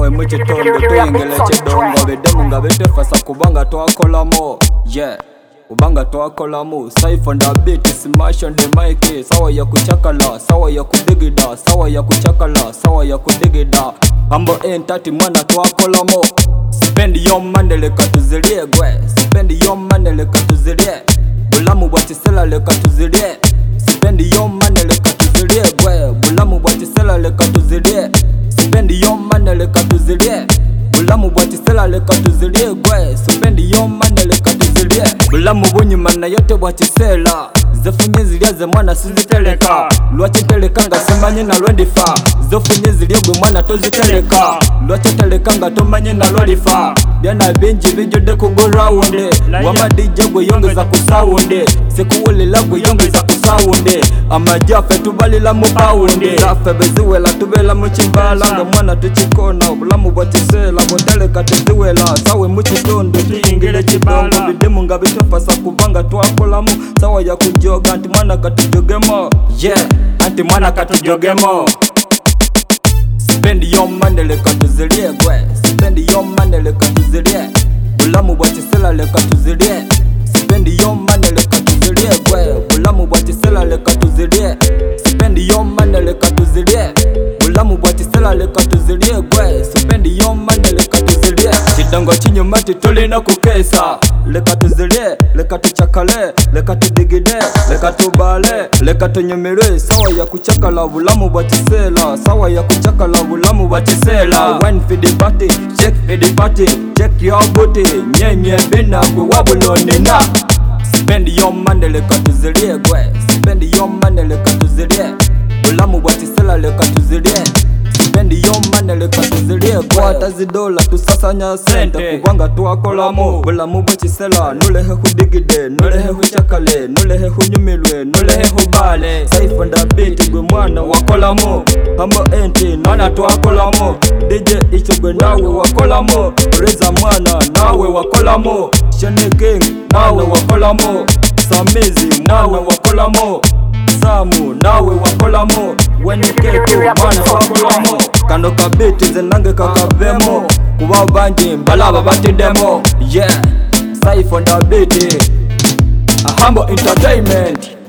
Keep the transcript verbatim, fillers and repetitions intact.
sawe mukitundu tuyingile kidongo bidemu nga bitefasa kubanga twakolamo yeah kubanga twakolamo Cypher on the beat smash on the mic sawa ya kuchakala sawa ya kudigida sawa ya kuchakala sawa ya kudigida ambo entati mwana twakolamo spend your money leka tuzilie gwe spend your money leka tuzilie bulamu bwatisela leka tuzilie spend your money leka tuzilie gwe bulamu bwatisela leka tuzilie spend your money leka tuzilie bulamu bwatisela leka tuzilie gwe spend your money leka tuzilie bulamu bunyuma na yote bwatisela zefunye zilya ze mwana siziteleka lwakitelekanga simanye na lwendifa zofunye zilya gwe mwana toziteleka lwakitelekanga tomanye na lwalifa byana bingi bijudde ku ground wama D J gwe yongeza ku sound sikuwulila gwe yongeza ku sound amajafe tubalila mu pound zafe beziwela tubela mu kimbala nga mwana tukikona obulamu bwatisela bwoteleka teziwela sawe mu kitundu tuyingile kidongo bidemu nga bitofasa kubanga twakolamu sawa ya kujoga anti mwana katujogemo yeah anti mwana katujogemo spend your money leka tuzilie gwe spend your money leka tuzilie bulamu bwatisela leka tuzilie spend your money leka tuzilie gwe bulamu bwatisela leka tuzilie spend your money leka tuzilie bulamu bwatisela leka tuzilie gwe spend your money leka tuzilie kidongo kinyuma titulina kukesa leka tuzilie leka tuchakale leka tudigide leka tubale leka tunyumirwe sawa ya kuchakala bulamu bwatisela sawa ya kuchakala bulamu bwatisela wine for the party check for the party check your booty nyenye bina gwe wabuloni na spend your money leka tuzilie gwe spend your money leka tuzilie bulamu bwatisela leka tuzilie spend your money leka tuzilie kwata zidola tusasanya sente kubanga twakolamo bulamu bwatisela nulehe kudigide nulehe kuchakale nulehe kunyumilwe nulehe kubale Cypher on the beat gwe mwana wakolamo hambo enti nana twakolamo D J icho gwe nawe wakolamo Reza mwana nawe wakolamo Shane King nawe wakolamo Samizi nawe wakolamo Samu nawe wakolamo Weniketu mwana wakolamo Kando kabiti zenange kakavemo Kuwa banji mbalaba batidemo Yeah Cypher on the beat A humble entertainment